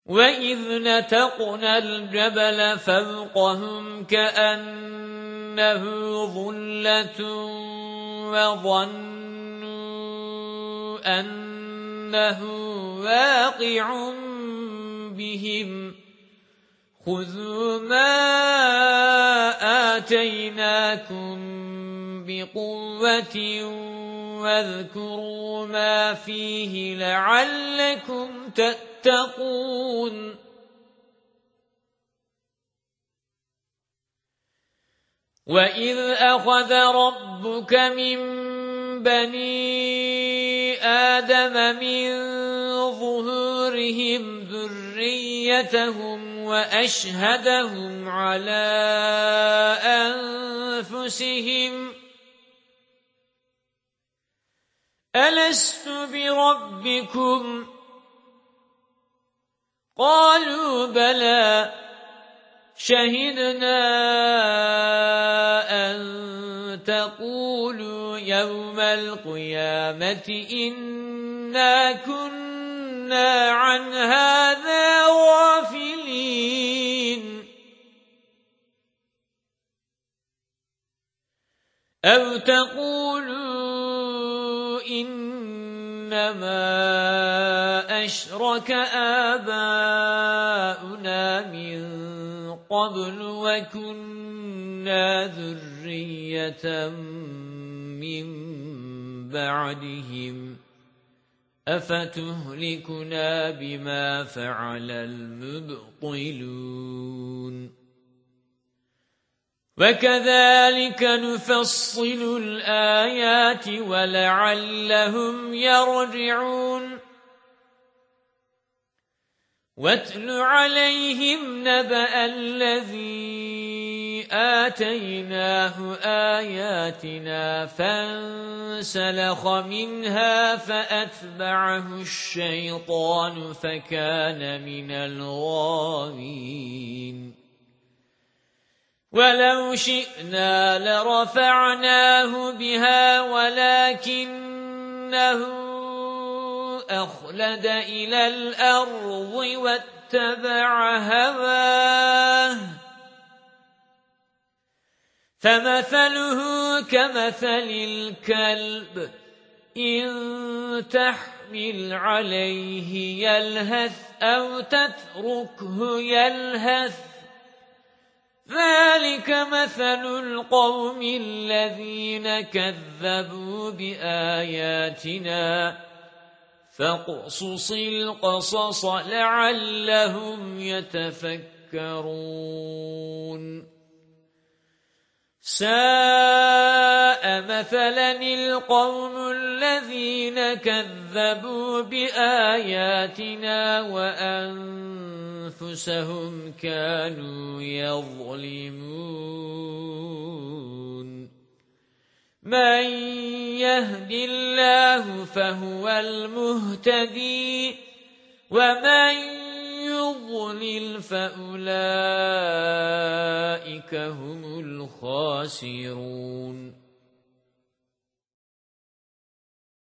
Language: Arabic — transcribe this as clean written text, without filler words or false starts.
وَإِذْ نَتَقْنَا الْجَبَلَ فَوْقَهُمْ كَأَنَّهُ ظُلَّةٌ وَظَنُّوا أَنَّهُ واقع بِهِمْ خُذُوا مَا آتَيْنَاكُمْ بِقُوَّةٍ وَاذْكُرُوا مَا فِيهِ لَعَلَّكُمْ تَتَّقُونَ وَإِذْ أَخَذَ رَبُّكَ مِنْ بَنِي آدَمَ مِنْ ظُهُورِهِمْ ذُرِّيَّتَهُمْ وَأَشْهَدَهُمْ عَلَى أَنفُسِهِمْ أَلَسْتُ بِرَبِّكُمْ قَالُوا بَلَى شَهِدْنَا أَن تَقُولُوا يَوْمَ الْقِيَامَةِ إِنَّا كُنَّا عَنْ هَذَا غَافِلِينَ أَوْ تَقُولُوا إِنَّمَا أَشْرَكَ آبَاؤُنَا مِنْ قَبْلُ وَكُنَّا ذُرِّيَّةً مِنْ بَعْدِهِمْ أَفَتُهْلِكُنَا بِمَا فَعَلَ الْمُبْطِلُونَ وَكَذَلِكَ نُفَصِّلُ الْآيَاتِ وَلَعَلَّهُمْ يَرْجِعُونَ وَاتْلُ عَلَيْهِمْ نَبَأَ الَّذِي آتَيْنَاهُ آيَاتِنَا فَانسَلَخَ مِنْهَا فَأَتْبَعَهُ الشَّيْطَانُ فَكَانَ مِنَ الْغَاوِينَ وَلَوْ شِئْنَا لَرَفَعْنَاهُ بِهَا وَلَكِنَّهُ أخلد إلى الأرض واتبع هواه فمثله كمثل الكلب إن تحمل عليه يلهث أو تتركه يلهث ذلك مثل القوم الذين كذبوا بآياتنا فاقصص القصص لعلهم يتفكرون ساء مثلا القوم الذين كذبوا بآياتنا وأنفسهم كانوا يظلمون من يهد الله فهو المهتدي ومن يضلل فأولئك هم الخاسرون